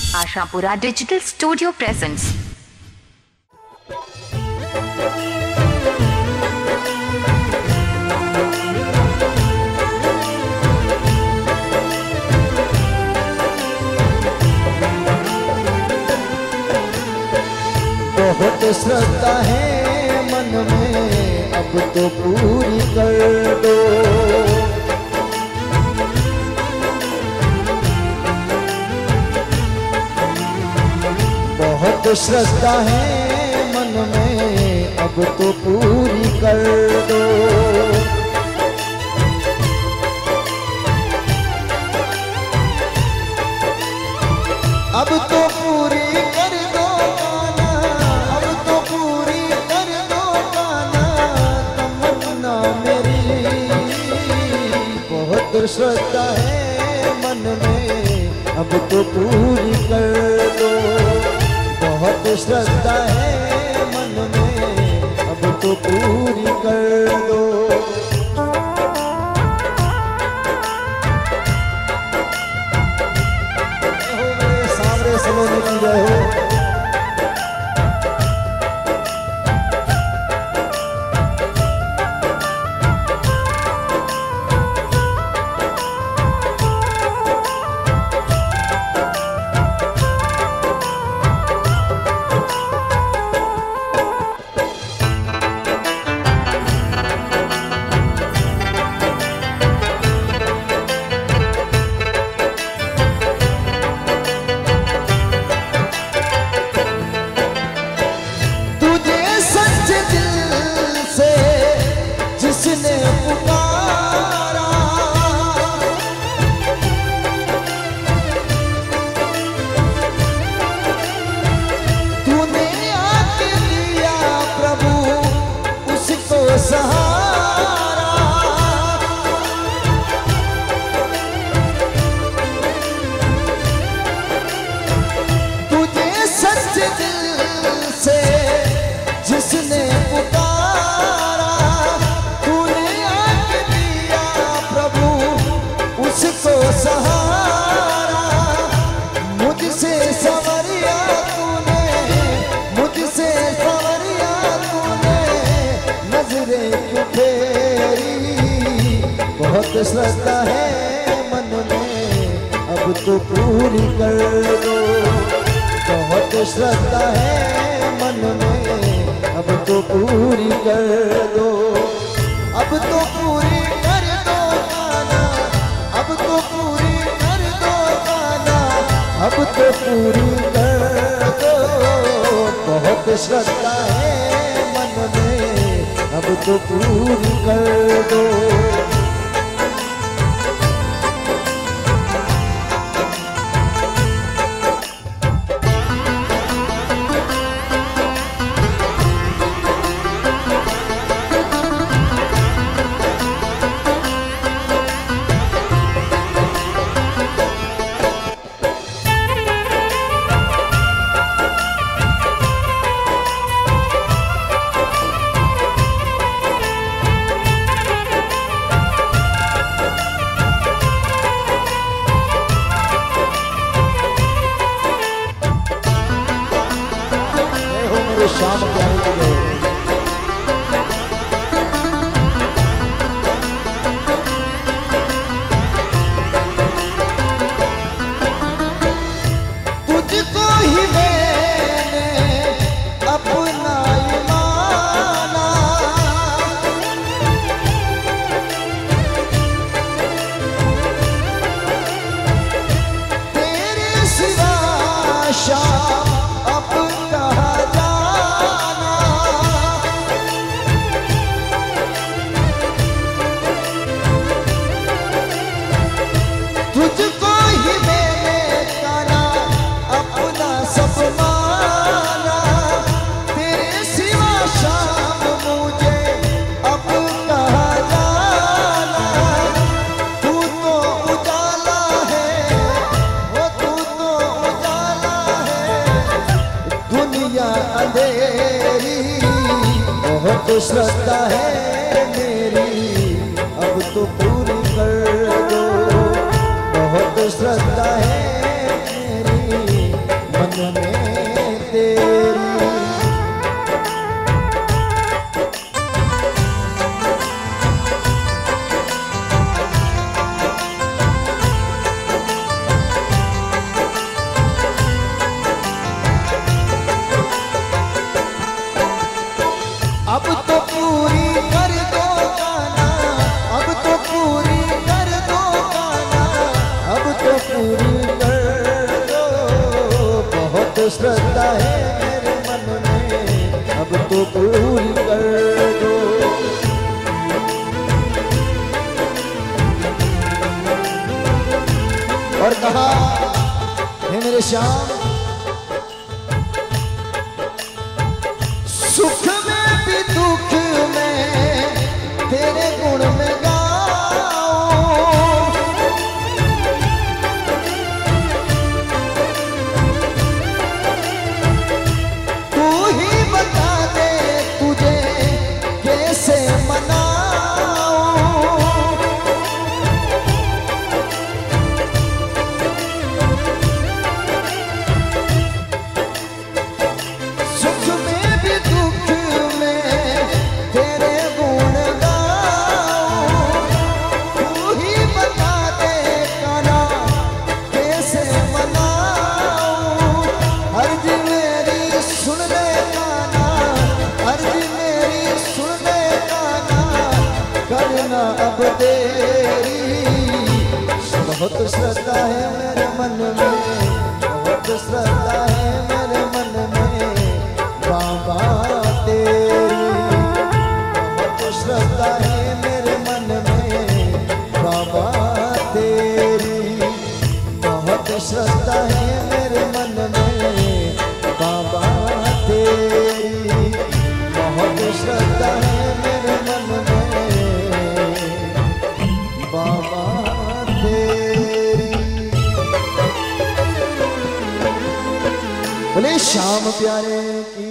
Ashapura digital studio presents. बहुत श्रद्धा है मन में, अब तो पूरी कर दो। बहुत श्रद्धा है मन में, अब तो पूरी कर दो। अब तो पूरी कर दो काना, अब तो पूरी कर दो काना, तमन्ना मेरी। बहुत श्रद्धा है मन में, अब तो पूरी कर दो। बहुत श्रद्धा है मन में, अब तो पूरी कर दो। सामने सलोने की जय हो। जिसने पुकारा तूने आके दिया प्रभु उसको सहारा। तुझे सच्चे दिल से जिसने पुकारा, उसको सहारा। मुझसे संवरिया तूने, मुझसे संवरिया तूने, नजरें क्यों फेरी। बहुत श्रद्धा है मन में, अब तो पूरी कर दो। बहुत श्रद्धा है मन में, अब तो पूरी कर दो। अब तो पूरी कर दो काना, अब तो पूरी कर दो काना, अब तो पूरी कर दो। बहुत श्रद्धा है मन में, अब तो पूरी कर दो। शाम के आने के लिए तुझको ही मैंने अपना माना। तेरे सिवा शाम अब कहा जाना। तुझको ही मैंने जाना, अपना सब माना। तेरे सिवा शाम मुझे अब कहा जाना। तू तो उजाला है, वो तू तो उजाला है, दुनिया अंधेरी। बहुत श्रद्धा है मेरी, अब तो पूरी कर दो। बहुत श्रद्धा है मेरी, श्रद्धा है मेरे मन में, अब तो पूरी कर दो। और कहा हे मेरे श्याम, सुख में भी दुख में तेरे गुण में गाओ, तू ही बता दे तुझे कैसे मनाओ। सुख में भी दुख में तेरे गुण गाओ, तू ही बता दे कान्हा कैसे मनाओ। अर्ज मेरी सुन ले कान्हा, अर्ज मेरी सुन ले कान्हा, करना अब तेरी। बहुत श्रद्धा है मेरे मन में, बहुत श्रद्धा है मेरे मन में बाबा तेरी। बहुत श्रद्धा है मेरे मन में बाबा तेरी, बहुत श्रद्धा है मेरे मन में बाबा तेरी, बहुत श्रद्धा है मेरे मन में बाबा तेरी। बोले श्याम प्यारे की